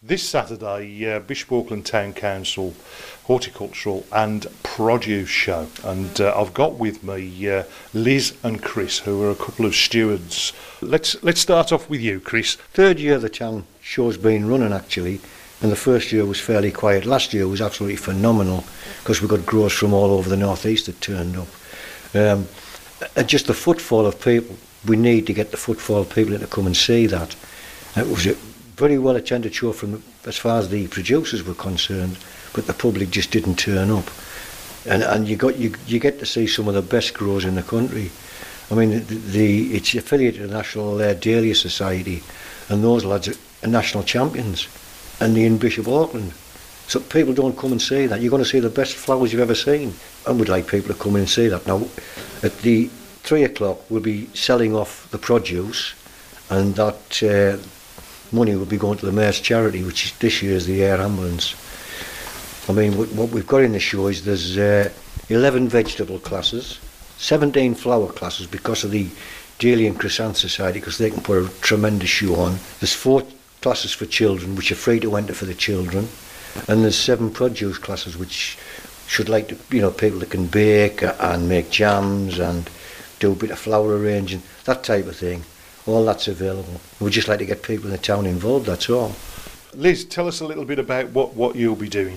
This Saturday, Bishop Auckland Town Council Horticultural and Produce Show, and I've got with me Liz and Chris, who are a couple of stewards. Let's start off with you, Chris. Third year the town show's been running actually, and the first year was fairly quiet. Last year was absolutely phenomenal because we got growers from all over the northeast that turned up. And just the footfall of people, we need to get the footfall of people in to come and see that. It was a very well attended show from as far as the producers were concerned, but the public just didn't turn up. And you get to see some of the best growers in the country. I mean, it's affiliated to the National Dahlia Society, and those lads are national champions, and they're in Bishop Auckland. So people don't come and see that. You're going to see the best flowers you've ever seen, and we'd like people to come in and see that. Now, at the 3 o'clock, we'll be selling off the produce, and that money will be going to the Mayor's charity, which is this year's the Air Ambulance. I mean, what we've got in the show is there's 11 vegetable classes, 17 flower classes because of the Dahlia and Chrysanthemum Society, because they can put a tremendous show on. There's 4 classes for children, which are free to enter for the children, and there's 7 produce classes, which should like to, people that can bake and make jams and do a bit of flower arranging, that type of thing. All that's available. We'd just like to get people in the town involved, that's all. Liz, tell us a little bit about what you'll be doing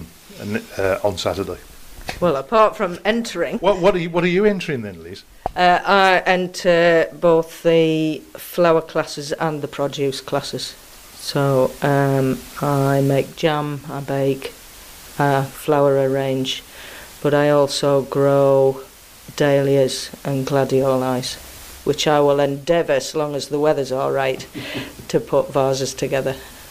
on Saturday. Well, apart from entering... What are you entering then, Liz? I enter both the flower classes and the produce classes. So I make jam, I bake, flower arrange, but I also grow dahlias and gladiolus, which I will endeavour, so long as the weather's all right, to put vases together.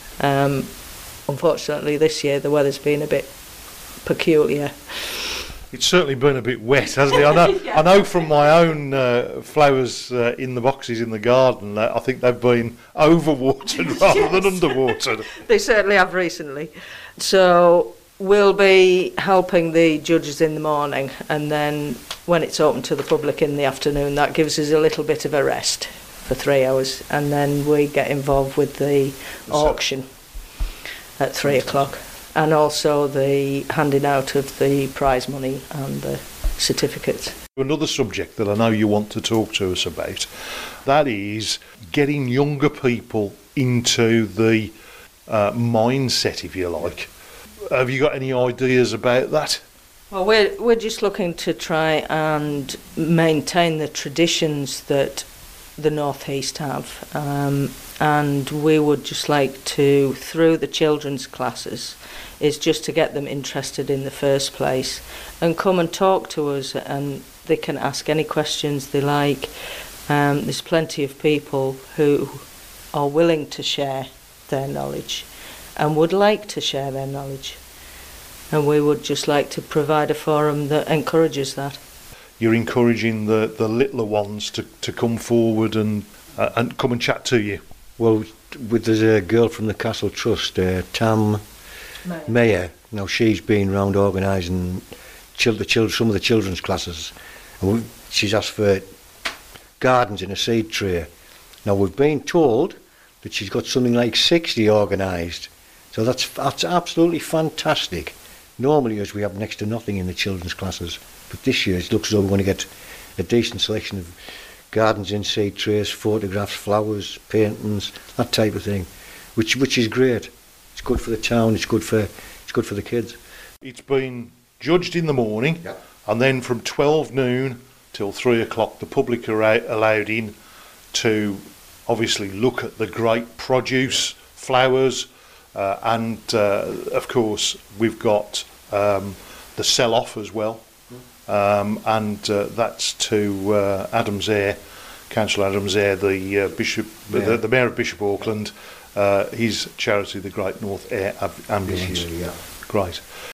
Unfortunately, this year the weather's been a bit peculiar. It's certainly been a bit wet, hasn't it? I know. Yeah. I know from my own flowers in the boxes in the garden. I think they've been overwatered rather than underwatered. They certainly have recently. So we'll be helping the judges in the morning, and then when it's open to the public in the afternoon, that gives us a little bit of a rest for 3 hours, and then we get involved with the auction at 3 o'clock, and also the handing out of the prize money and the certificates. Another subject that I know you want to talk to us about, that is getting younger people into the mindset, if you like. Have you got any ideas about that? Well, we're just looking to try and maintain the traditions that the North East have, and we would just like to, through the children's classes, is just to get them interested in the first place and come and talk to us, and they can ask any questions they like. There's plenty of people who are willing to share their knowledge and would like to share their knowledge, and we would just like to provide a forum that encourages that. You're encouraging the littler ones to come forward and come and chat to you. Well, there's a girl from the Castle Trust, Tam Mayer. Now she's been round organising some of the children's classes, and she's asked for gardens in a seed tray. Now we've been told that she's got something like 60 organised, so that's absolutely fantastic. Normally, as we have next to nothing in the children's classes, but this year it looks as though we're going to get a decent selection of gardens in seed trays, photographs, flowers, paintings, that type of thing, which is great. It's good for the town. It's good for the kids. It's been judged in the morning, yeah, and then from 12 noon till 3 o'clock, the public are allowed in to obviously look at the great produce, flowers, and of course we've got the sell-off as well, and that's to Adams Eyre, Councillor Adams Eyre, the Bishop, yeah, the Mayor of Bishop Auckland, his charity, the Great North Air Ambulance. Yeah. Great.